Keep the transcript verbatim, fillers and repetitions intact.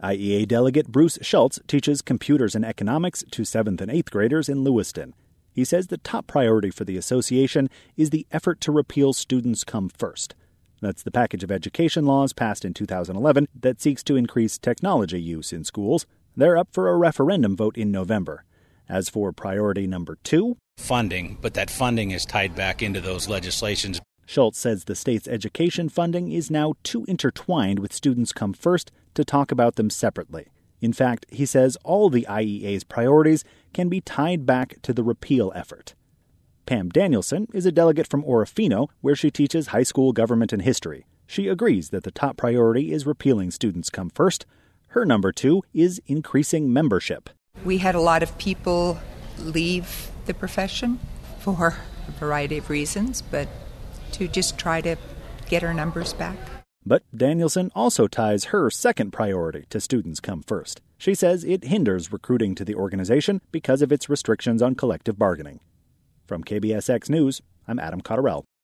I E A delegate Bruce Schultz teaches computers and economics to seventh and eighth graders in Lewiston. He says the top priority for the association is the effort to repeal Students Come First. That's the package of education laws passed in two thousand eleven that seeks to increase technology use in schools. They're up for a referendum vote in November. As for priority number two, funding, but that funding is tied back into those legislations. Schultz says the state's education funding is now too intertwined with Students Come First to talk about them separately. In fact, he says all the I E A's priorities can be tied back to the repeal effort. Pam Danielson is a delegate from Orofino, where she teaches high school government and history. She agrees that the top priority is repealing Students Come First. Her number two is increasing membership. We had a lot of people leave the profession for a variety of reasons, but to just try to get our numbers back. But Danielson also ties her second priority to Students Come First. She says it hinders recruiting to the organization because of its restrictions on collective bargaining. From K B S X News, I'm Adam Cotterell.